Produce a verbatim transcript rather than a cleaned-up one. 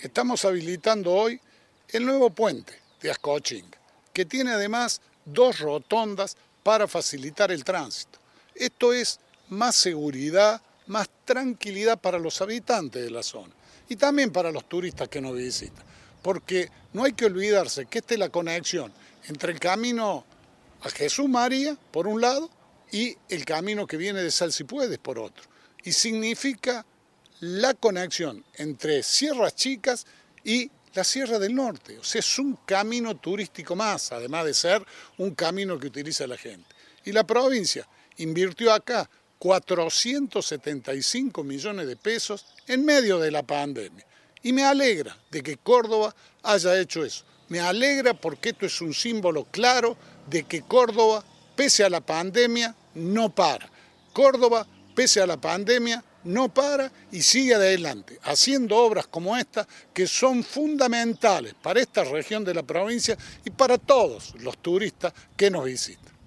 Estamos habilitando hoy el nuevo puente de Ascochinga, que tiene además dos rotondas para facilitar el tránsito. Esto es más seguridad, más tranquilidad para los habitantes de la zona y también para los turistas que nos visitan, porque no hay que olvidarse que esta es la conexión entre el camino a Jesús María, por un lado, y el camino que viene de Salsipuedes, por otro. Y significa la conexión entre Sierras Chicas y la Sierra del Norte. O sea, es un camino turístico más, además de ser un camino que utiliza la gente. Y la provincia invirtió acá cuatrocientos setenta y cinco millones de pesos en medio de la pandemia. Y me alegra de que Córdoba haya hecho eso. Me alegra porque esto es un símbolo claro de que Córdoba, pese a la pandemia, no para. Córdoba, pese a la pandemia, no para y sigue adelante, haciendo obras como esta que son fundamentales para esta región de la provincia y para todos los turistas que nos visitan.